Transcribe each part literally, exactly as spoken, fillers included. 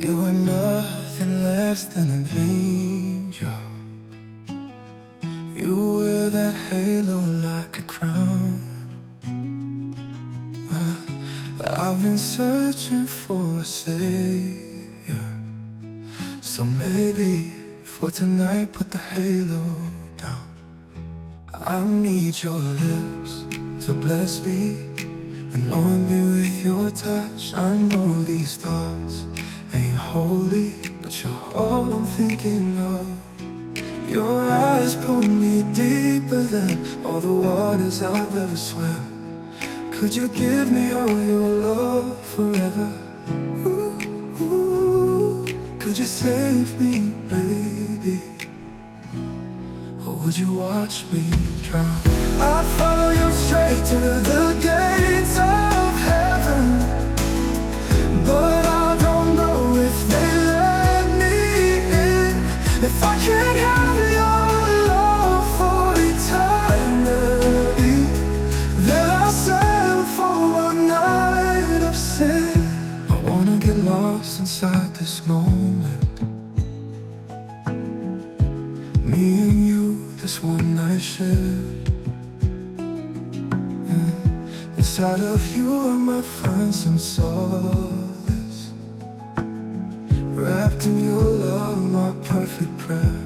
You were nothing less than an angel. You wear that halo like a crown. Well, I've been searching for a savior, so maybe for tonight put the halo down. I need your lips to bless me, anoint me with your touch. I know these thoughts ain't holy, but you're all I'm thinking of. Your eyes pull me deeper than all the waters I've ever swam. Could you give me all your love forever? Ooh, ooh. Could you save me, baby? Or would you watch me drown? I'd follow you straight to the gates of heaven, but I don't know if they let me in. If I can't have your love for eternity, then I'll settle for one night of sin. I wanna get lost inside this moment, me and you, this one night share. Inside of you I might find some solace, wrapped in your love, my perfect prayer.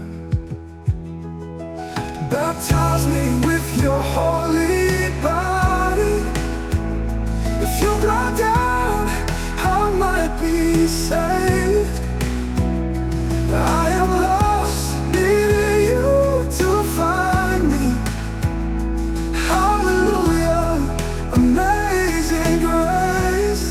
Baptize me with your holy body. If you blow down, I might be saved. I am lost, needing you to find me. Hallelujah, amazing grace.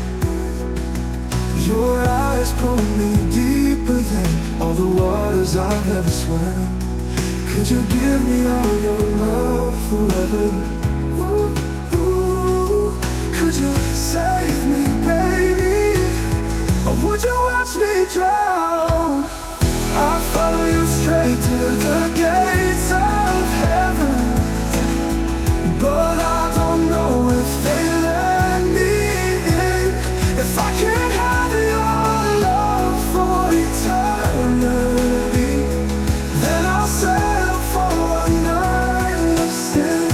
Your eyes pull me deeper than all the waters I've ever swam. Could you give me all your love forever? Ooh, ooh. Could you save me, baby? Or would you watch me drown? I'll follow you straight to the gates of heaven, but I don't know if they let me in. If I can't have your love for eternity, then I'll settle for one night of sin.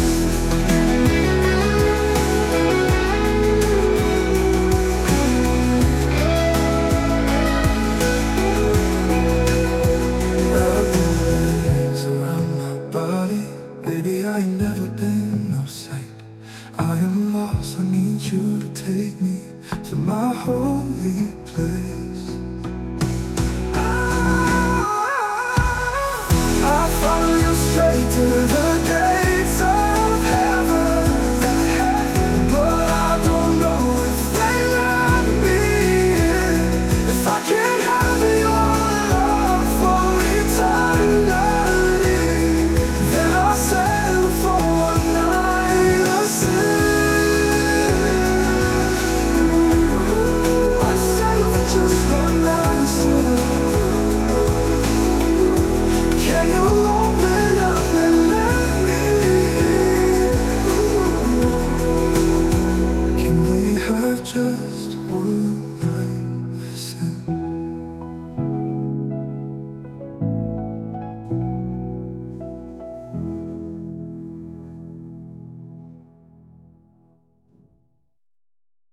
Wrap your legs around my body, baby, I ain't never been no saint. I am lost, I need you to take me to my holy place. I follow you straight to the gates of heaven, but I don't know if they let me in. If I can't have your love for eternity, then I'll settle for one night of sin. I'll settle for just one night of sin. Can you open up and let me in? Can we have just one